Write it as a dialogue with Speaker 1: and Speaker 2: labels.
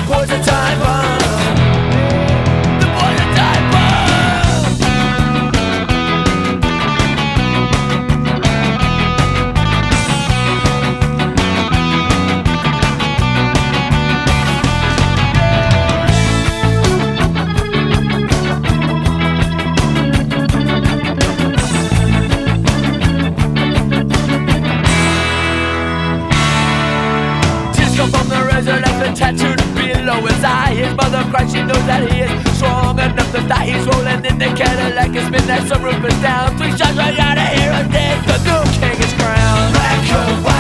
Speaker 1: boy's a time bomb. The boy's a time bomb. From the razor left and tattooed below his eye. His mother cries, she knows that he is strong enough to die. He's rolling in the Cadillac, it's midnight, some roof is down. 3 shots right out of here and dead, the new king is crowned. Black coat,